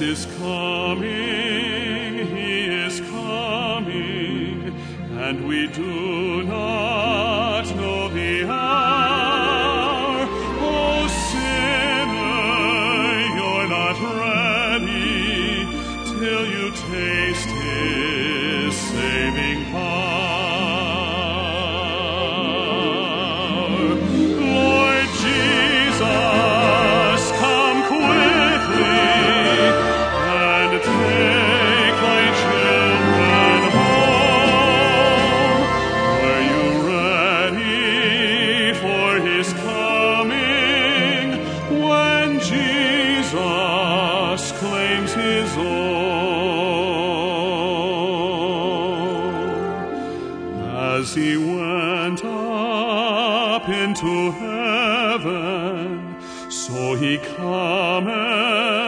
is coming, he is coming, and we do not know the hour. Oh, sinner, you're not ready till you taste his saving power. Lord Jesus, come quickly and take thy children home. Are you ready for his coming when Jesus claims his own? As he went up into heaven, so he cometh